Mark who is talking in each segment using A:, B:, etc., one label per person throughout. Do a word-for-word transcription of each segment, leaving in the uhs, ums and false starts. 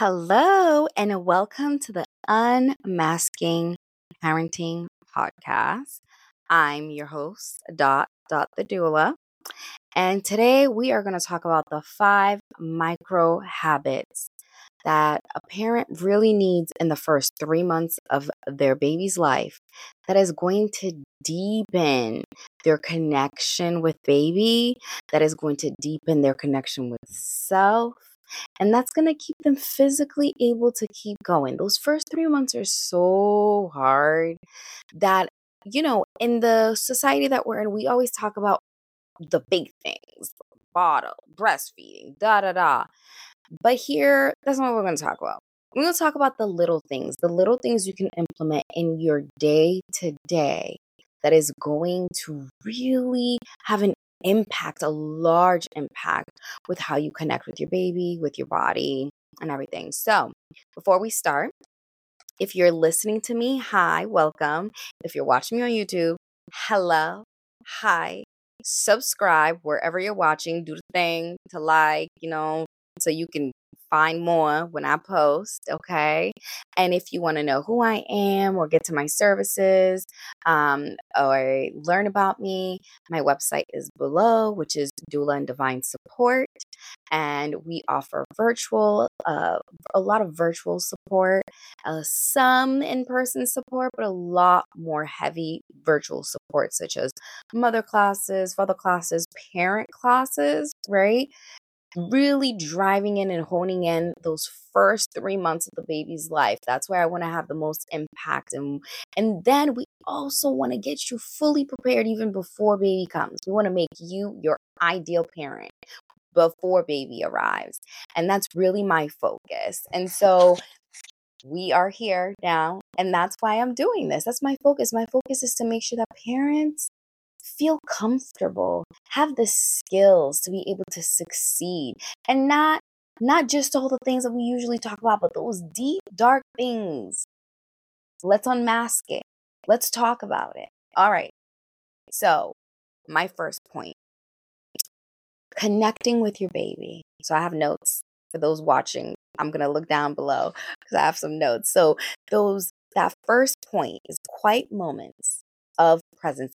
A: Hello, and welcome to the Unmasking Parenting Podcast. I'm your host, Dot Dot the Doula, and today we are going to talk about the five micro habits that a parent really needs in the first three months of their baby's life that is going to deepen their connection with baby, that is going to deepen their connection with self, and that's going to keep them physically able to keep going. Those first three months are so hard that, you know, in the society that we're in, we always talk about the big things, bottle, breastfeeding, da da da. But here, that's not what we're going to talk about. We're going to talk about the little things, the little things you can implement in your day to day that is going to really have an impact, a large impact with how you connect with your baby, with your body, and everything. So, before we start, if you're listening to me, hi, welcome. If you're watching me on YouTube, hello, hi. Subscribe wherever you're watching. Do the thing to like, you know, so you can find more when I post, okay? And if you want to know who I am or get to my services um, or learn about me, my website is below, which is Doula and Divine Support. And we offer virtual, uh, a lot of virtual support, uh, some in-person support, but a lot more heavy virtual support, such as mother classes, father classes, parent classes, right? Really driving in and honing in those first three months of the baby's life. That's where I want to have the most impact. And, and then we also want to get you fully prepared even before baby comes. We want to make you your ideal parent before baby arrives. And that's really my focus. And so we are here now, and that's why I'm doing this. That's my focus. My focus is to make sure that parents feel comfortable, have the skills to be able to succeed, and not not just all the things that we usually talk about, but those deep, dark things. Let's unmask it. Let's talk about it. All right. So, my first point, connecting with your baby. So, I have notes for those watching. I'm going to look down below because I have some notes. So, those that first point is quiet moments of presence,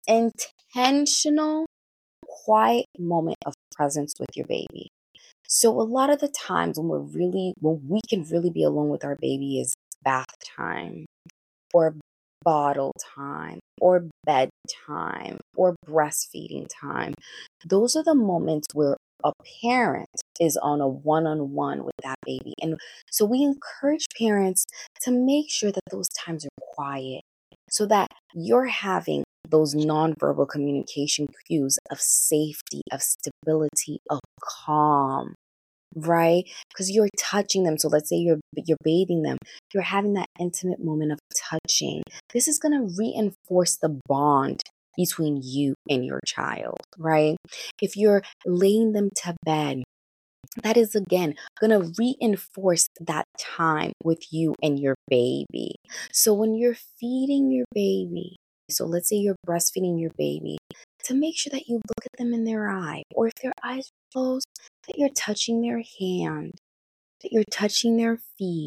A: intentional quiet moment of presence with your baby. So a lot of the times when we're really, when we can really be alone with our baby is bath time or bottle time or bedtime or breastfeeding time. Those are the moments where a parent is on a one-on-one with that baby. And so we encourage parents to make sure that those times are quiet so that you're having those nonverbal communication cues of safety, of stability, of calm, right? Because you're touching them. So let's say you're you're bathing them. You're having that intimate moment of touching. This is going to reinforce the bond between you and your child, right? If you're laying them to bed, that is again going to reinforce that time with you and your baby. So when you're feeding your baby, so let's say you're breastfeeding your baby, to make sure that you look at them in their eye, or if their eyes are closed, that you're touching their hand, that you're touching their feet,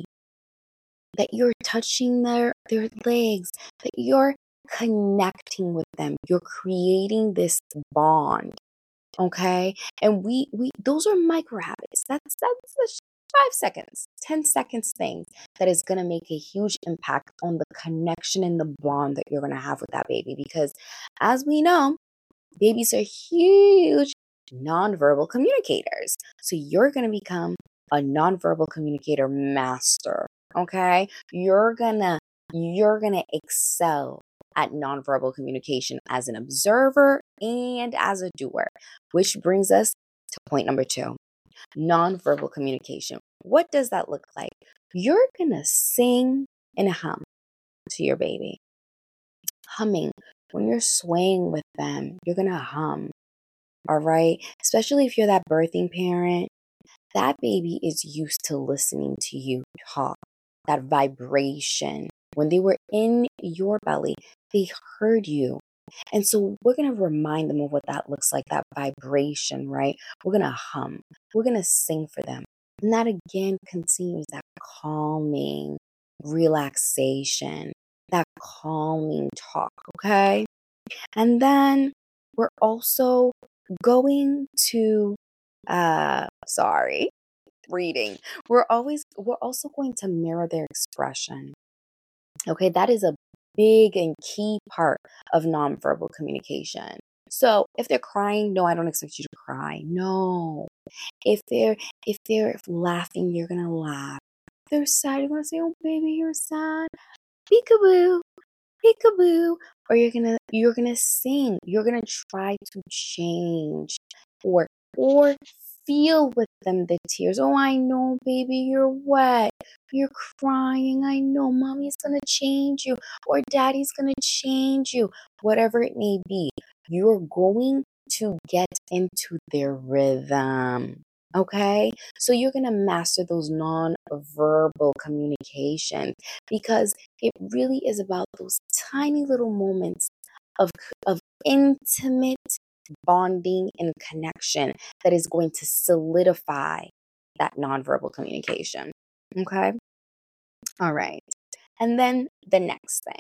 A: that you're touching their, their legs, that you're connecting with them. You're creating this bond. Okay. And we, we, those are micro habits. That's, that's the five seconds, ten seconds thing that is going to make a huge impact on the connection and the bond that you're going to have with that baby. Because as we know, babies are huge nonverbal communicators. So you're going to become a nonverbal communicator master. Okay. You're going to, you're going to excel at nonverbal communication as an observer and as a doer, which brings us to point number two, nonverbal communication. What does that look like? You're going to sing and hum to your baby. Humming. When you're swaying with them, you're going to hum. All right. Especially if you're that birthing parent, that baby is used to listening to you talk, that vibration. When they were in your belly, they heard you. And so we're going to remind them of what that looks like, that vibration, right? We're going to hum. We're going to sing for them. And that again continues that calming relaxation, that calming talk, okay? And then we're also going to, uh, sorry, reading. We're always, we're also going to mirror their expression. Okay, that is a big and key part of nonverbal communication. So if they're crying, no, I don't expect you to cry. No. If they're if they're laughing, you're gonna laugh. If they're sad, you're gonna say, "Oh, baby, you're sad." Peekaboo, peekaboo. Or you're gonna you're gonna sing. You're gonna try to change or or feel with them the tears. Oh, I know, baby, you're wet. You're crying. I know mommy's gonna change you or daddy's gonna change you. Whatever it may be, you're going to get into their rhythm. Okay, so you're gonna master those non-verbal communications because it really is about those tiny little moments of, of intimate bonding and connection that is going to solidify that nonverbal communication. Okay. All right. And then the next thing,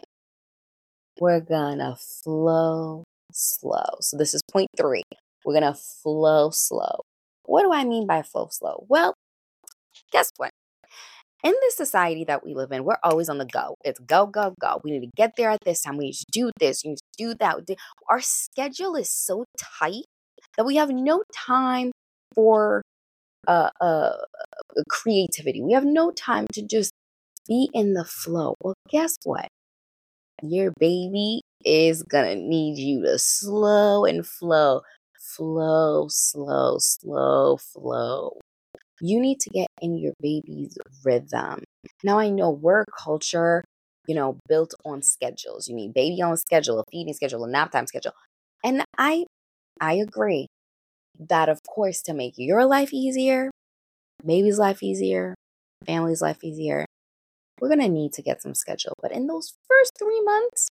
A: we're gonna flow slow. So this is point three. We're gonna flow slow. What do I mean by flow slow? Well, guess what? In this society that we live in, we're always on the go. It's go, go, go. We need to get there at this time. We need to do this. You need to do that. Our schedule is so tight that we have no time for uh, uh, creativity. We have no time to just be in the flow. Well, guess what? Your baby is going to need you to slow and flow. Flow, slow, slow, flow. You need to get in your baby's rhythm. Now, I know we're a culture, you know, built on schedules. You need baby on schedule, a feeding schedule, a nap time schedule. And I I agree that, of course, to make your life easier, baby's life easier, family's life easier, we're going to need to get some schedule. But in those first three months,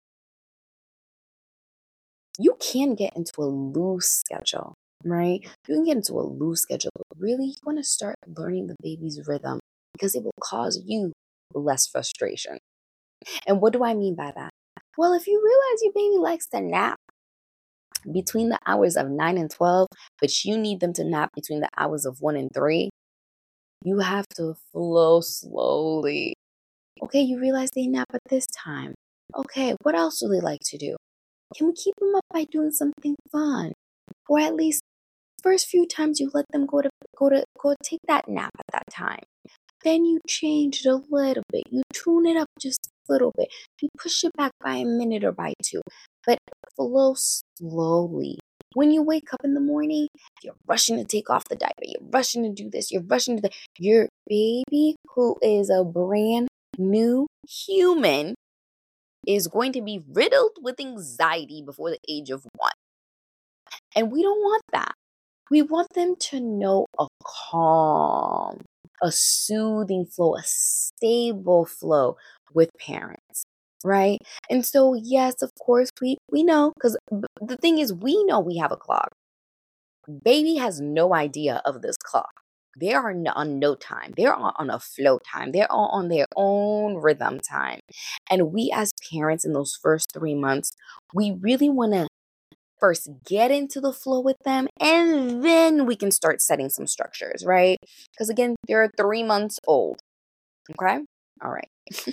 A: you can get into a loose schedule. Right? You can get into a loose schedule, but really you want to start learning the baby's rhythm because it will cause you less frustration. And what do I mean by that? Well, if you realize your baby likes to nap between the hours of nine and twelve, but you need them to nap between the hours of one and three, you have to flow slowly. Okay, you realize they nap at this time. Okay, what else do they like to do? Can we keep them up by doing something fun? Or at least first few times you let them go to go to go take that nap at that time. Then you change it a little bit. You tune it up just a little bit. You push it back by a minute or by two. But flow slowly. When you wake up in the morning, you're rushing to take off the diaper. You're rushing to do this. You're rushing to the your baby, who is a brand new human, is going to be riddled with anxiety before the age of one. And we don't want that. We want them to know a calm, a soothing flow, a stable flow with parents, right? And so, yes, of course, we, we know, because the thing is, we know we have a clock. Baby has no idea of this clock. They are on no time. They're on a flow time. They're all on their own rhythm time. And we as parents in those first three months, we really want to first get into the flow with them, and then we can start setting some structures, right? Because again, they're three months old. Okay? All right.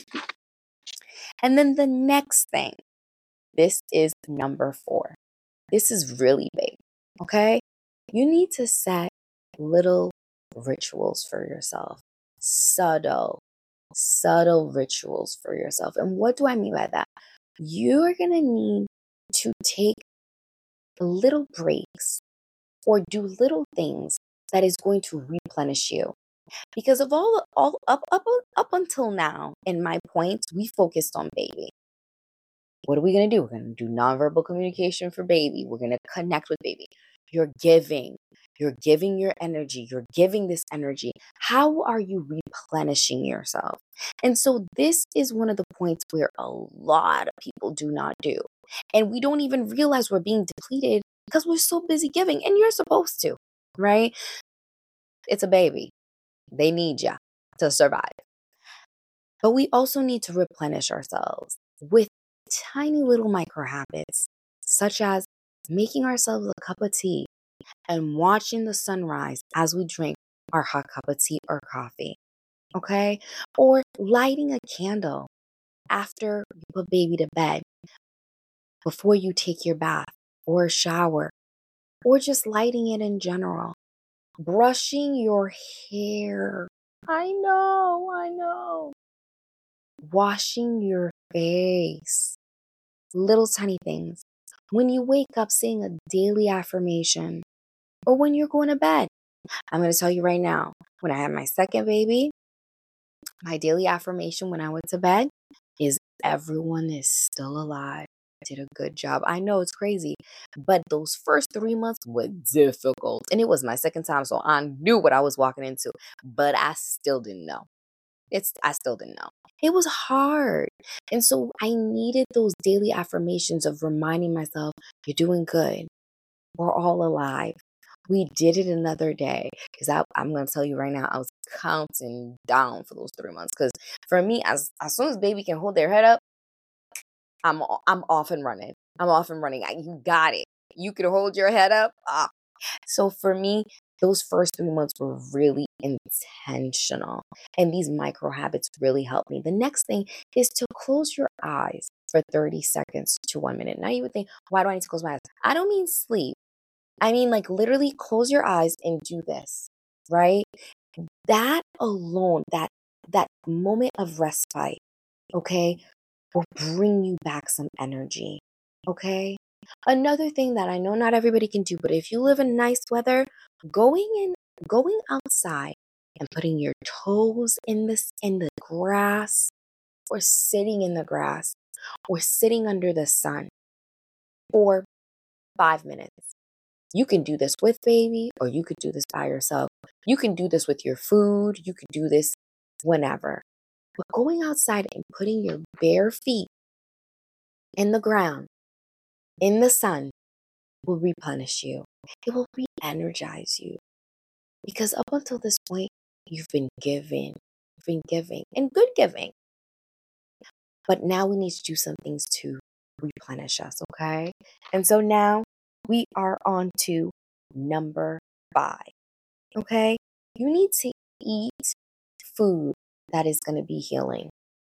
A: And then the next thing, this is number four. This is really big. Okay? You need to set little rituals for yourself. Subtle, subtle rituals for yourself. And what do I mean by that? You are going to need to take little breaks or do little things that is going to replenish you. Because of all, all up, up, up until now, in my points, we focused on baby. What are we going to do? We're going to do nonverbal communication for baby. We're going to connect with baby. You're giving. You're giving your energy. You're giving this energy. How are you replenishing yourself? And so this is one of the points where a lot of people do not do. And we don't even realize we're being depleted because we're so busy giving. And you're supposed to, right? It's a baby. They need ya. to survive. But we also need to replenish ourselves with tiny little micro habits, such as making ourselves a cup of tea and watching the sunrise as we drink our hot cup of tea or coffee. Okay? Or lighting a candle after you put baby to bed, before you take your bath or a shower, or just lighting it in general. Brushing your hair. I know, I know. Washing your face. Little tiny things. When you wake up, saying a daily affirmation, or when you're going to bed. I'm going to tell you right now, when I had my second baby, my daily affirmation when I went to bed is everyone is still alive. I did a good job. I know it's crazy, but those first three months were difficult. And it was my second time, so I knew what I was walking into, but I still didn't know. It's I still didn't know. It was hard. And so I needed those daily affirmations of reminding myself, you're doing good. We're all alive. We did it another day. Because I'm going to tell you right now, I was counting down for those three months. Because for me, as, as soon as baby can hold their head up, I'm, I'm off and running. I'm off and running. I, you got it. You can hold your head up. Ah. So for me, those first three months were really intentional. And these micro habits really helped me. The next thing is to close your eyes for thirty seconds to one minute. Now you would think, why do I need to close my eyes? I don't mean sleep. I mean, like, literally close your eyes and do this, right? That alone, that that moment of respite, okay, will bring you back some energy, okay? Another thing that I know not everybody can do, but if you live in nice weather, going in, going outside and putting your toes in this in the grass, or sitting in the grass, or sitting under the sun for five minutes. You can do this with baby, or you could do this by yourself. You can do this with your food. You could do this whenever. But going outside and putting your bare feet in the ground, in the sun, will replenish you. It will re-energize you. Because up until this point, you've been giving. You've been giving. And good giving. But now we need to do some things to replenish us, okay? And so now we are on to number five, okay? You need to eat food that is going to be healing.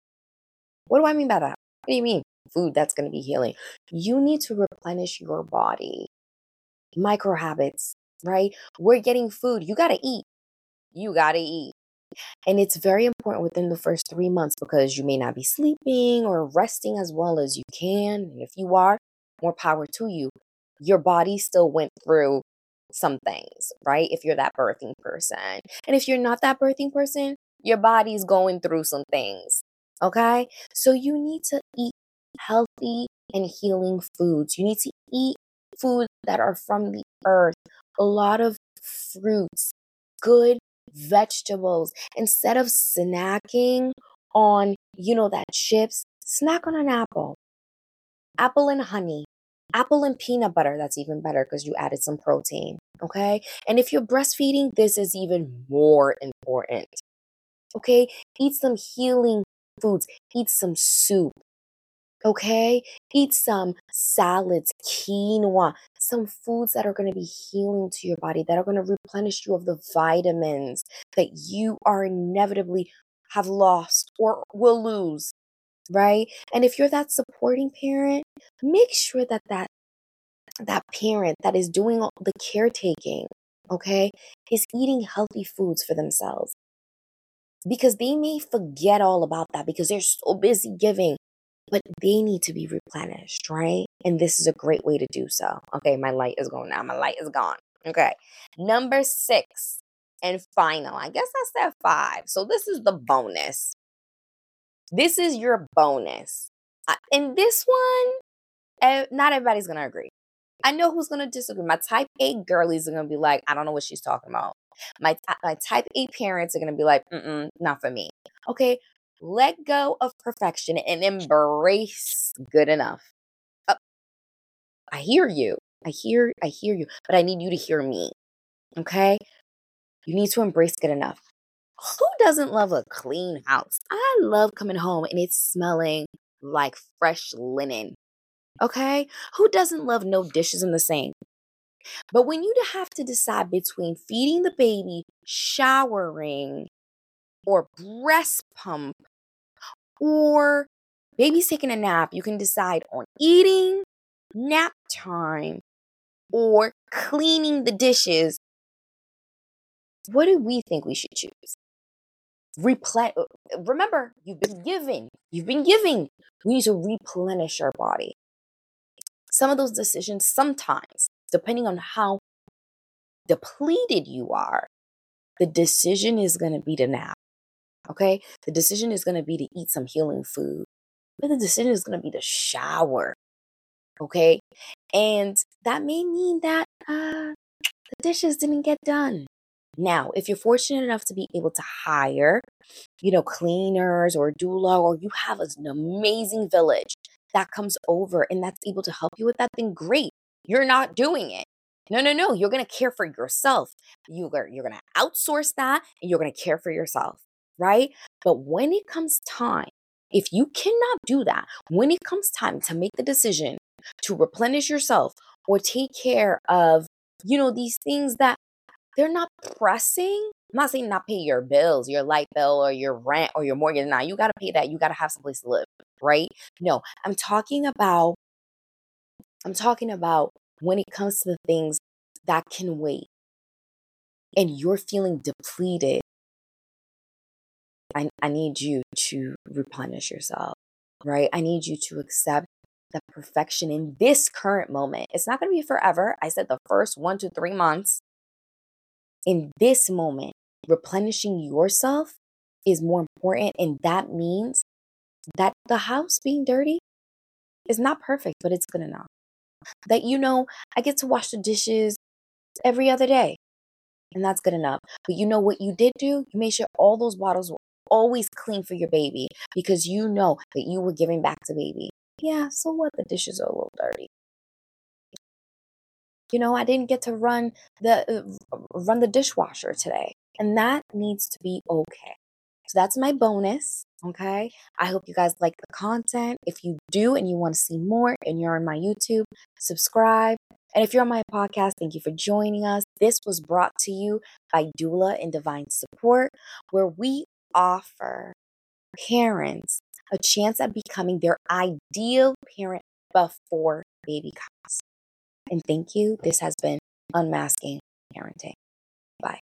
A: What do I mean by that? What do you mean, food that's going to be healing? You need to replenish your body. Micro habits, right? We're getting food. You got to eat. You got to eat. And it's very important within the first three months because you may not be sleeping or resting as well as you can. And if you are, more power to you. Your body still went through some things, right? If you're that birthing person. And if you're not that birthing person, your body's going through some things, okay? So you need to eat healthy and healing foods. You need to eat food that are from the earth, a lot of fruits, good vegetables. Instead of snacking on, you know, that chips, snack on an apple. Apple and honey. Apple and peanut butter. That's even better because you added some protein. Okay. And if you're breastfeeding, this is even more important. Okay. Eat some healing foods. Eat some soup. Okay. Eat some salads, quinoa, some foods that are going to be healing to your body, that are going to replenish you of the vitamins that you are inevitably have lost or will lose. Right. And if you're that supporting parent, make sure that that, that parent that is doing all the caretaking, okay, is eating healthy foods for themselves. Because they may forget all about that because they're so busy giving, but they need to be replenished, right? And this is a great way to do so. Okay, my light is going now. My light is gone. Okay. Number six and final. I guess I said five. So this is the bonus. This is your bonus. Uh, And this one, eh, not everybody's going to agree. I know who's going to disagree. My type A girlies are going to be like, I don't know what she's talking about. My, t- my type A parents are going to be like, mm-mm, not for me. Okay, let go of perfection and embrace good enough. Uh, I hear you. I hear, I hear you, but I need you to hear me. Okay, you need to embrace good enough. Who doesn't love a clean house? I love coming home and it's smelling like fresh linen. Okay? Who doesn't love no dishes in the sink? But when you have to decide between feeding the baby, showering, or breast pump, or baby's taking a nap, you can decide on eating, nap time, or cleaning the dishes. What do we think we should choose? Replen- Remember, you've been given. You've been giving. We need to replenish our body. Some of those decisions, sometimes, depending on how depleted you are, the decision is going to be to nap. Okay? The decision is going to be to eat some healing food. But the decision is going to be to shower. Okay? And that may mean that uh, the dishes didn't get done. Now, if you're fortunate enough to be able to hire, you know, cleaners or doula, or you have an amazing village that comes over and that's able to help you with that, then great. You're not doing it. No, no, no. You're going to care for yourself. You are, you're going to outsource that and you're going to care for yourself, right? But when it comes time, if you cannot do that, when it comes time to make the decision to replenish yourself or take care of, you know, these things that they're not pressing. I'm not saying not pay your bills, your light bill or your rent or your mortgage. Now you got to pay that. You got to have some place to live, right? No, I'm talking about, I'm talking about when it comes to the things that can wait and you're feeling depleted. I, I need you to replenish yourself, right? I need you to accept the perfection in this current moment. It's not going to be forever. I said the first one to three months. In this moment, replenishing yourself is more important. And that means that the house being dirty is not perfect, but it's good enough. That, you know, I get to wash the dishes every other day, and that's good enough. But you know what you did do? You made sure all those bottles were always clean for your baby because you know that you were giving back to baby. Yeah, so what? The dishes are a little dirty. You know, I didn't get to run the uh, run the dishwasher today, and that needs to be okay. So that's my bonus. Okay. I hope you guys like the content. If you do and you want to see more and you're on my YouTube, subscribe. And if you're on my podcast, thank you for joining us. This was brought to you by Doula and Divine Support, where we offer parents a chance at becoming their ideal parent before baby comes. And thank you. This has been Unmasking Parenting. Bye.